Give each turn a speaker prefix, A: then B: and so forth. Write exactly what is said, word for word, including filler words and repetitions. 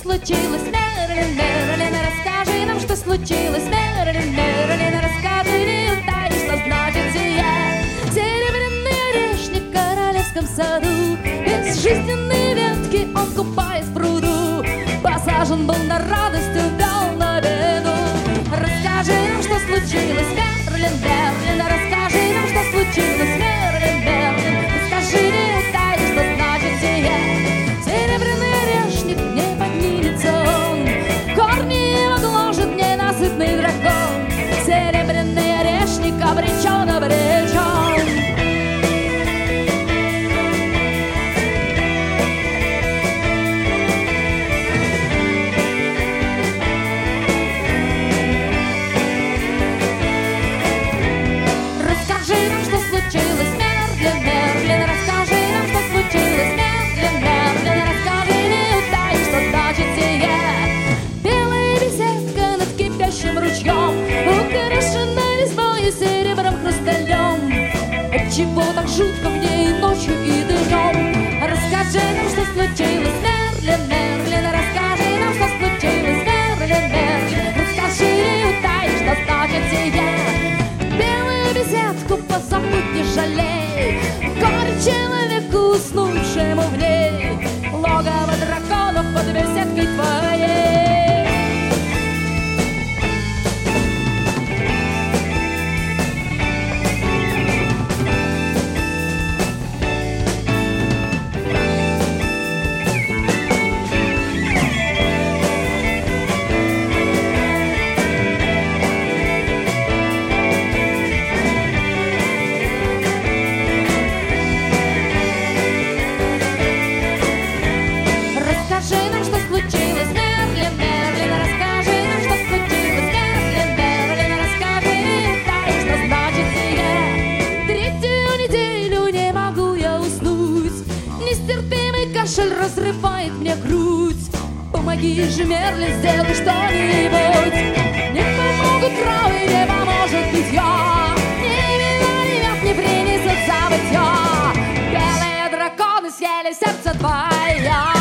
A: случилось, Мерлин, Мерлин, расскажи нам, что случилось, Мерлин, Мерлин, расскажи, не утай, что значит сия. Серебряный орешник в королевском саду, безжизненные ветки он купает в пруду, посажен был на радость, увял на беду. Расскажи нам, что случилось, Мерлин, Мерлин, расскажи нам, что случилось, Мерлин, Мерлин, расскажи, не утай, что значит сия. Серебряный орешник не поднимется он, корни его гложет ненасытный дракон. Серебряный орешник обречен, обречен. Расскажи нам, что случилось, Мерлин, Мерлин, расскажи нам, что случилось, Мерлин, Мерлин, расскажи, не утай, что значит сия. Белая беседка над кипящим ручьем, украшена резьбой и серебром, хрусталем. Отчего так жутко в ней ночью и днем? Расскажи нам, что случилось, Мерлин, Мерлин, расскажи нам, что случилось, Мерлин, Мерлин, расскажи, не утай, что значит сия. Белую беседку позабудь, не жалей, горе человеку, уснувшему в ней, логово драконов под беседкой твоей. Расскажи нам, что случилось, Мерлин, Мерлин, расскажи нам, что случилось, Мерлин, Мерлин, расскажи, не утай, что значит сия. Третью неделю не могу я уснуть, нестерпимый кашель разрывает мне грудь. Помоги же, Мерлин, сделай что-нибудь. Не помогут травы, не поможет питье, ни вина, ни мед не принесут забытье. Белые драконы съели сердце твое.